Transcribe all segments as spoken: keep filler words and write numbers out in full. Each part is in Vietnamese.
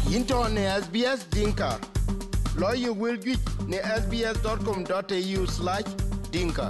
Into ne S B S Dinka. Lawyer will get ne sbs.com.au slash dinka.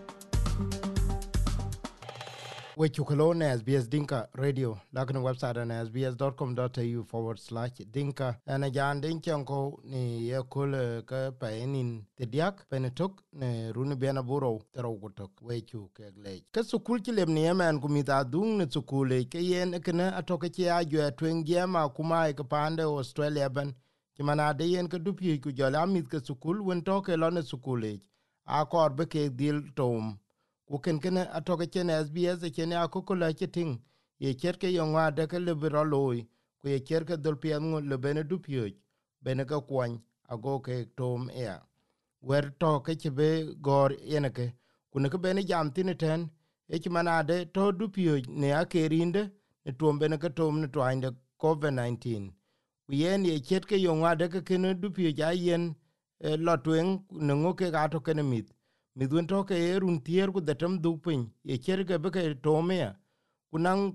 We chukalo ne S B S Dinka Radio. Lakini website na sbs.com.au forward slash dinka. Ana jan dinchanko ni ye kule ka paenin tediak penetok ne runi biana buro tero gutok we chukeglej. Ka sukul chilem ni yemen kumita dung ne sukule ke yen kene atoke chi ajwe twengema kumae kapande Australia ban. Kimana de yen ka dupi ku jala mit ka sukul wen toke lone sukule. Akor beke dil tom. Kuken kene atoke chen S B S chen akukula chiting ye cherke yongwa deke liberaloi ku ye cherke dolpiangu lebene dupioj bene ka kwany ago ke tom ea wer toke chibe gor yeneke kuneke bene jam tiniten ech manade to dupioj ne akerinde ne tom bene ka tom ne twinde covid nineteen ku yen ye cherke yongwa deke kene dupioj ayen e, lotwen nengo ke gato kene mit midwen toke e run tier ku datam dupin ye cherke beke tomea kunang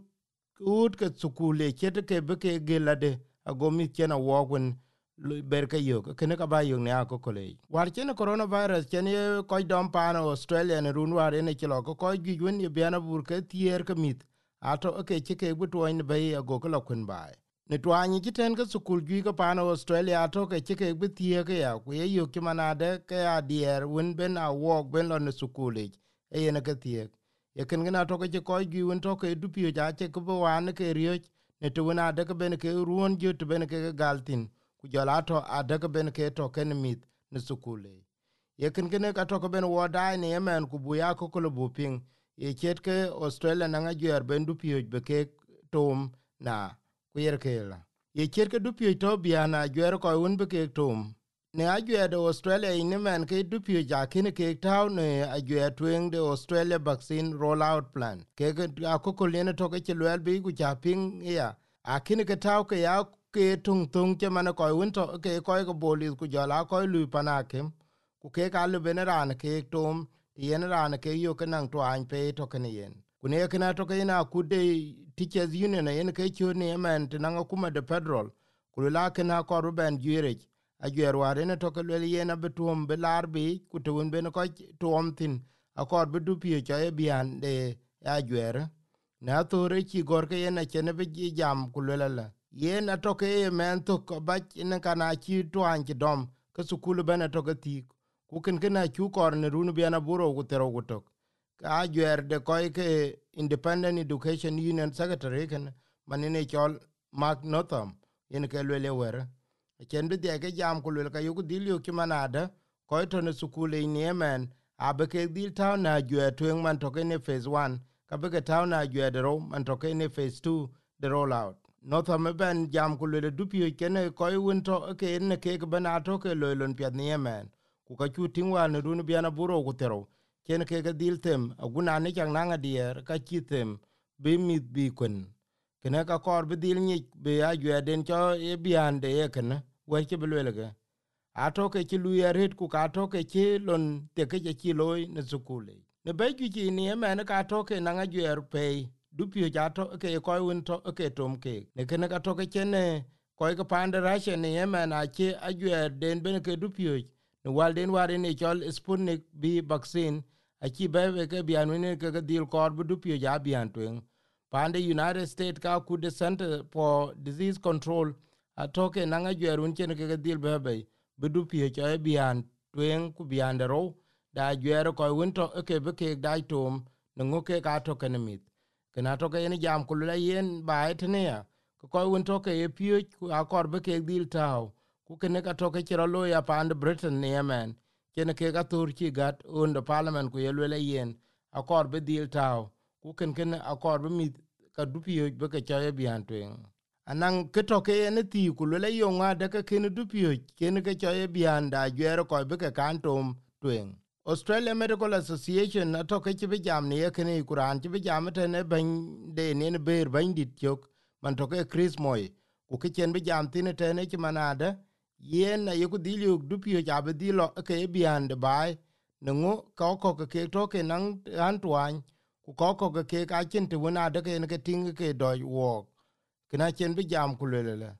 ut ke sukule chete ke beke gelade ago mit chena wogun berke yok kene ka ba yok ne akokole war chene coronavirus chene ko dom pan Australia ne run war ne chilo ko ko gwen ye biana burke tier ke mit ato ke cheke gutwen be ago ko kun bai ne twani jiten ke sukul gi ko pan Australia ato ke cheke be tier ke ya ku ye yok manade ke adier wen ben a wok ben lo ne sukule e ye ne ke tier ye ken gina to ke ko gi won to ke dupi ja che ko wan ke riyo ne to na de ke ben ke ruon ju to ben ke galtin ku jala to ade ke ben ke to ken mit ne sukule ye ken gina ka to ke ben wo dai ne yemen ku bu ya ko ko bu ping ye chet ke Australia na nga ger ben dupi be ke tom na ku yer ke la ye chet ke dupi to bia na ger ko won be ke tom ne ajwe de Australia ine men ke dupi ja kin ke taw ne ajwe twing de Australia vaccine rollout plan ke akoko lene to ke lwel bi ku chaping ya akin ke taw ke ya ke tung tung ke man ko won to ke ko ko boli ku jala ko lu panake ku ke ka lu beneran ke tom yen ran ke yo ke nang to an pe to ke yen ku ne ke na to ke na ku de teachers union yen ke chu ne men tinanga kuma de federal ku la ke na ko ruben jure ajwer warene to ke le yena betum belar bi kutun ben ko tom tin akor bedu pie cha e bian de ajwer na tore ki gor ke yena chene be jam kulala yena to ke men to ko ba ne kana ki to an ki dom ke sukulu ben to ke ti ku ken kana ku kor ne runu biana buro ku tero gutok ka ajwer de ko ke independent education union secretary ken manine chol Mark Northam yen ke le le wer chen bi de ke jam ku le ka yu dil yu ki manada ko to ne sukule ni yemen abe ke dil ta na jwe twen man to ke ne phase one ka be ke ta na jwe de ro man to ke ne phase two de roll out no to me ben jam ku le du pi ke ne ko won to ke ne ke ke bana to ke lo lon pi ni yemen ku ka chu tin wa ne run bi na buro ku tero chen ke ke dil tem aguna ne chang na ngadier ka chi tem bi mit bi kun kene ka kor bi dil ni be a jwe den cho e bian de ye ken wer ke belwelege atoke ki luya ret ku ka toke ki lon te ke ki loy ne sukule ne be ki ni yemen ka toke na nga jwer pe dupi ja to ke ko won to ke tom ke ne ken ka toke chene ko ke pande rashe ne yemen a ki a jwer den ben ke dupi ne wal den ware ne chol Sputnik bi vaccine a ki be ke bian ne ke ke dil kor bu dupi ja bian twen pande United States ka ku the Center for Disease Control atoke nanga jwerun chen ke dil bebe bedu pie cha bian twen ku bian dero da jwer ko wonto ke be ke dai tom ngo ke ka to kenemit kana to ke ni jam ku la yen ba etne ko ko wonto ke e pie ku akor be ke dil tao ku ken ka to ke ro lo ya pand Britain ne yemen ken ke ga tur ki gat on the parliament ku yelwe yen akor be dil tao ku ken ken akor be mit ka du pie be ke cha bian twen anang ketoke ene ti kulele yonga de ke ken dupio ken ke choye bianda jero ko be ke kantom twen Australia Medical Association atoke chi jam ne ken kuran chi jam te ne ban de ne ber ban dit chok man toke Chris Moy ku ke chen be jam tine te ne chi manade yen na yugo dilio dupio jabe dilo ke biande bai nengo ko ko ke toke nang antwan ku ko ko ke ka chen te wona de ke ne ke ting ke do wo kina chen bi jam kulele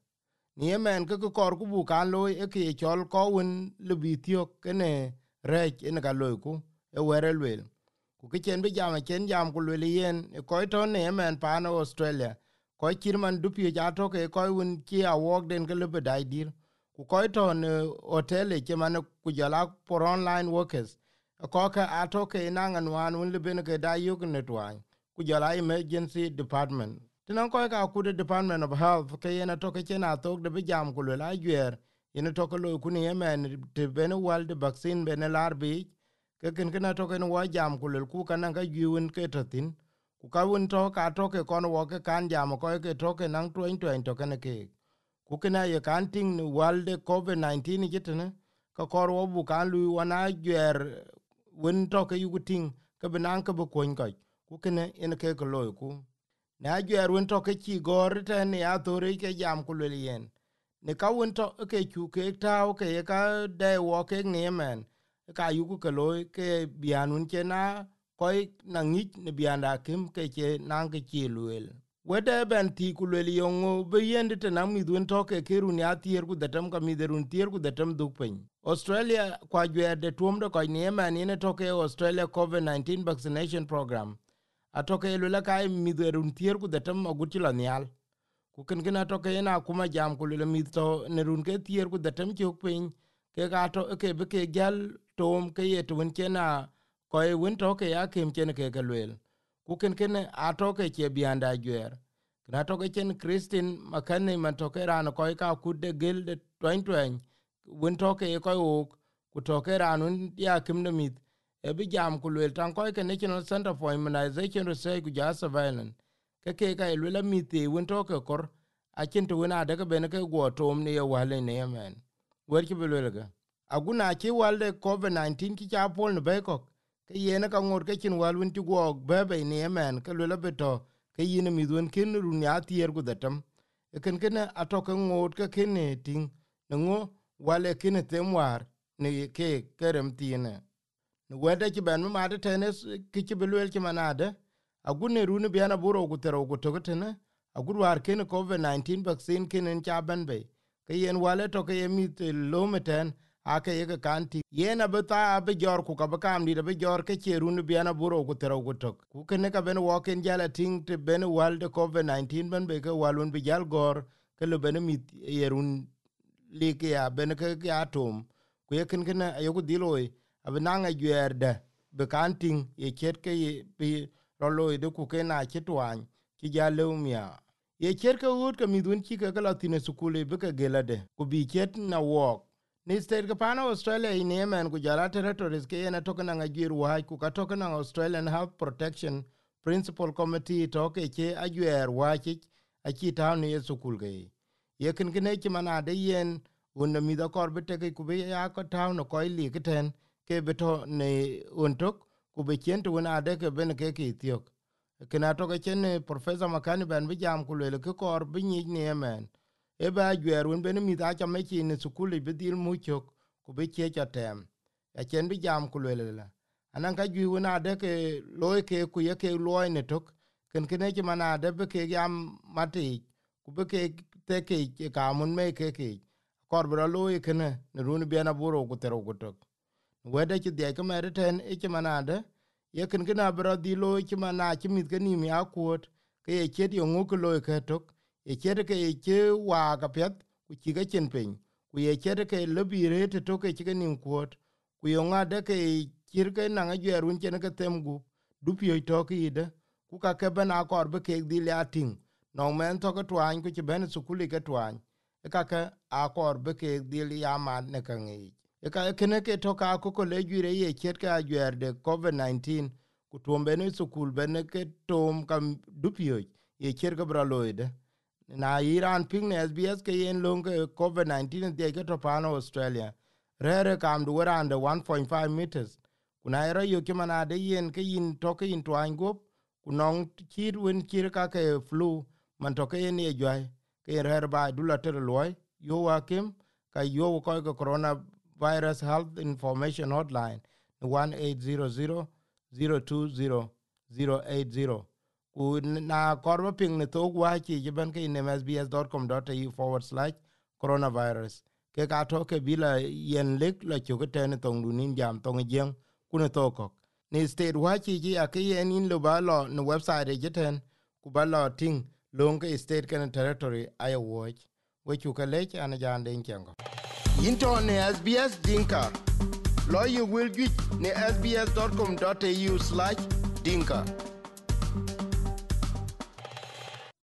ni yemen ke ko kor ku bu kan loy e ke chol ko won le bitio kene rech en ga loy ku e were lwel ku ke chen bi jam chen jam ku lwel yen e ko to ne yemen pa no Australia ko kirman dupi ja to ke ko won ki a wok den ke le bedai dir ku ko to ne hotel ke man ku jala for online workers ko ka ato ke nangan wan un le ben ke da yug ne twan ku jala emergency department tinan ko ka ku the department of health ke ena to ke na to de bi jam ku la gyer ina to ko lo ku ni yemen te ben wal de vaccine ben larbi ke ken ken to ken wa jam ku le ku kan ga yun ke totin ku ka un to ka to ke kon wo ke kan jam ko ke to ke nang twen twen to ken ke ku kena ye kan ting ni wal de covid nineteen jitene ka kor wo bu kan lu wana gyer won to ke yu ting ke benan ke bu kon ko ku kene en ke ko lo ku na gyer won to ke chi gor ten ya to re ke jam ku le yen ne ka won to ke chu ke ta ke ka de wo ke ne men ka yu ku ke lo ke bianun ke na koy na ngich ne bianda kim ke che nang ke chi luel wede ben ti ku le yongo be yende te na mi dun to ke kirun ya tier ku datam ka mi derun tier ku datam duk pen Australia kwa gwer de tuom de ko ne man ne to ke Australia covid nineteen vaccination program atoke lula kai mi derun tier ku datam agutila nyal ku ken ken atoke na kuma jam ku le mi to ne run ke tier ku datam chuk pen ke ga to ke be ke gal tom ke ye tun ke na ko e won to ke ya kem chen ke ke lwel ku ken ken atoke ke bianda gwer na to ke chen Christine makane man to ke ran ko ka ku de gel de twen twen won to ke ko o ku to ke ran ya kem de mit e bi jam ku lwel tan ko ke National Center for Immunization Research ku ja surveillance ke ke ka lwel mi te won to ke kor a chen to na de ke ben ke go tom ne wale ne men wer ki lwel ga aguna ki walde covid nineteen ki cha pol ne be ko ke yene ka ngur ke chin walun ti go bebe ne men ke lwel beto ke yine mi dun kin run ya tier gu datam e ken ken ato ke ngut ke ken ting ngo wale kin temwar ne ke kerem tine ne wede ki ben ma de tenes ki ki belwel ki manade agune runu biana buro gu tero gu to tene agur war ken covid nineteen vaccine ken en cha ben be ke yen wale to ke mi lo meten ake ye kanti yena beta abe jor ku ka bakam di be jor ke cherun biana buro ku tero ku tok ku ken ka ben woken jala ting te ben walde covid nineteen ben be ke walun bi jal gor ke lo ben mi yerun like ya ben ke atom ku ye ken ken ayo diloi abe nanga gwerde be kanting ye chet ke bi rolo de ku ke na chetwan ki jalo mia ye cher ke ut ke midun chi ke la tine sukule be ke gelade ku bi chet na wok ni state ka pana Australia in Yemen ku jara territories ke na tokana ngajir wa ku ka tokana Australian Health Protection Principal Committee to ke che ajuer wa chi a chi town ye sukul ge ye kin kin ke mana de yen un mi da kor bete ke ku be ya ko town ko li kiten ke beto ne untok ku be chen tu na de ke ben ke ki tiok kina to ke chen professor makani ben bi jam ku le ke kor bi ni ne Yemen e ba gwer won ben mi da cha me chi ne sukuli be dil mu chok ku be che cha tem ya chen bi jam ku le la anan ka gi wona de ke loy ke ku ye ke loy ne tok ken ken e mana de be ke yam mati ku be ke te ke ka mun me ke ke kor bro loy ke ne ne run bi na buro ku tero ku tok we de chi de ke me ten e mana de ye ken ken abro di loy chi mana chi mit ke ni mi akut ke ye che yo ngu ku loy ke tok ye chere ke che wa ka pet ku chi ga chen pen ku ye chere ke lobi re te to ke chi nim kuot ku yo nga de ke chir ke na ga jerun chen ke tem gu du pi to ke ide ku ka ke bana kor be ke di la tin no men to ke twan ku chi ben su ku li ke twan e ka ke a kor be ke di ya man ne ka ngi e ka ke ne ke to ka ku ko le jure ye chet ka jwer de covid nineteen ku tombe ne su kul ben ke tom kam du pi ye cher ke bra loide na Iran ping ne S B S ke yen long covid nineteen de ke to pano Australia rere kam du rande one point five meters kuna era yo ke mana de yen ke yin to ke in twan go kunong kir wen kir ka ke flu man to ke yen ye jwa ke rere ba du la ter loy yo wa kem ka yo ko ko corona virus health information hotline one eight hundred zero two zero zero eight zero ku na korba ping ne to wa chi jiban ke in m s b s dot com dot a u forward slash coronavirus ke ka to ke bila yen lek la chu ke ten tong du nin jam tong jeng kuna to ko ni state wa chi ji a ke yen in lo ba lo no website je ten ku ba lo ting long ke state kan territory ay watch we chu ke lech an jan den kengo into ne S B S Dinka lo you will get ne s b s dot com dot a u slash dinka